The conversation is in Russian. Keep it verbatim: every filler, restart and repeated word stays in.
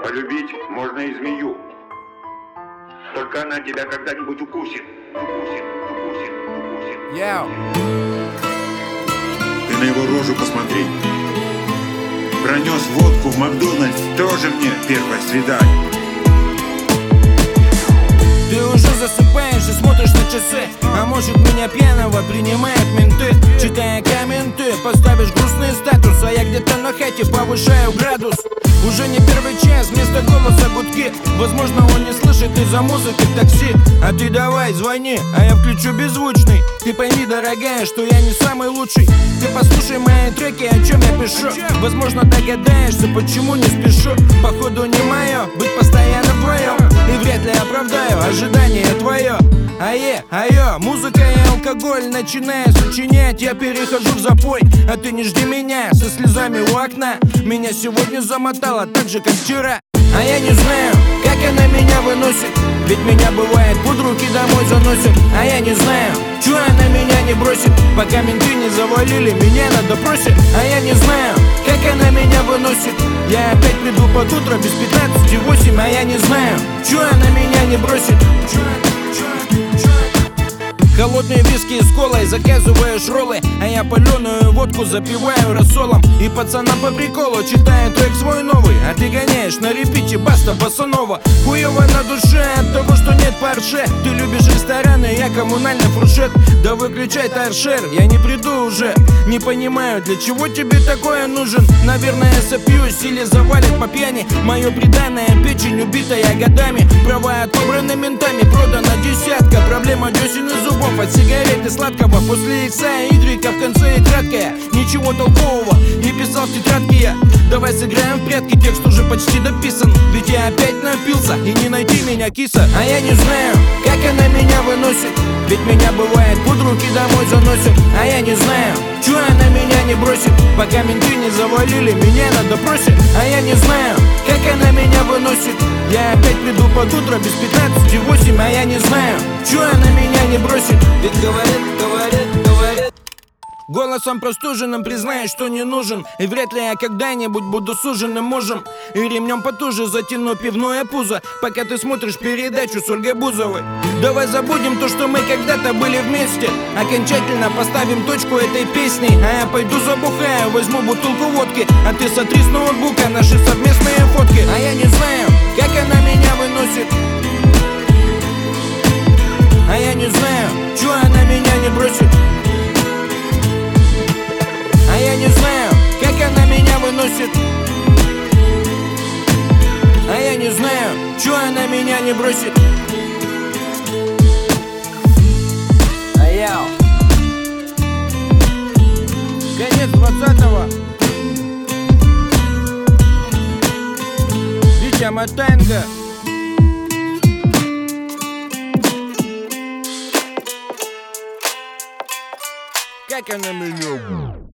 А любить можно и змею. Только она тебя когда-нибудь укусит. Укусит, укусит, укусит. Яу. Ты на его рожу посмотри. Пронес водку в Макдональдс, тоже мне первое свидание. Ты уже засыпаешь и смотришь на часы. А может, меня пьяного принимают менты. Читая комменты, поставишь грустный статус. А я где-то на хате повышаю градус. Уже не первый час, вместо голоса гудки. Возможно, он не слышит из-за музыки в такси. А ты давай, звони, а я включу беззвучный. Ты пойми, дорогая, что я не самый лучший. Ты послушай мои треки, о чем я пишу. Возможно, догадаешься, почему не спешу. Походу не мое, быть постоянно вдвоем. И вряд ли оправдаю ожидание твое. Ае, айо, музыка и алкоголь. Начиная сочинять, я перехожу в запой. А ты не жди меня со слезами у окна. Меня сегодня замотало так же, как вчера. А я не знаю, как она меня выносит. Ведь меня бывает под руки домой заносит. А я не знаю, чё она меня не бросит. Пока менты не завалили меня на допросе. А я не знаю, как она меня выносит. Я опять приду под утро без пятнадцати восемь. А я не знаю, чё она меня не бросит. Холодные виски с колой, заказываешь роллы. А я паленую водку запиваю рассолом. И пацанам по приколу читаю трек свой новый. А ты гоняешь на репите, баста, босанова. Хуёво на душе от того, что нет парше. Ты любишь рестораны, я коммунальный фуршет. Да выключай торшер, я не приду уже. Не понимаю, для чего тебе такое нужен. Наверное, сопьюсь или завалит по пьяни. Мое преданное печень, убитая годами. Права отобраны ментами, продана десятка. Проблема десен и зубов. От сигарет и сладкого. После икса и игрека в конце и краткая. Ничего толкового не писал в тетрадке я. Давай сыграем в прятки, текст уже почти дописан. Ведь я опять напился и не найти меня, киса. А я не знаю, как она меня выносит. Ведь меня бывает под руки домой заносит. А я не знаю, чё она меня не бросит. Пока менты не завалили меня на допросе. А я не знаю, как она меня выносит. Я опять приду под утро без пятнадцати восемь. А я не знаю, чё она меня не бросит. Ведь говорит, говорит, говорит. Голосом простуженным признаюсь, что не нужен. И вряд ли я когда-нибудь буду суженным мужем. И ремнем потуже затяну пивное пузо. Пока ты смотришь передачу с Ольгой Бузовой. Давай забудем то, что мы когда-то были вместе. Окончательно поставим точку этой песни. А я пойду забухаю, возьму бутылку водки. А ты сотри с ноутбука наши совместные фотки. А я не знаю, как она меня выносит. А я не знаю, чё она меня не бросит. А я не знаю, как она меня выносит. А я не знаю, чё она меня не бросит. Аяу. Конец двадцатого. Витя Матенко. Как она меня...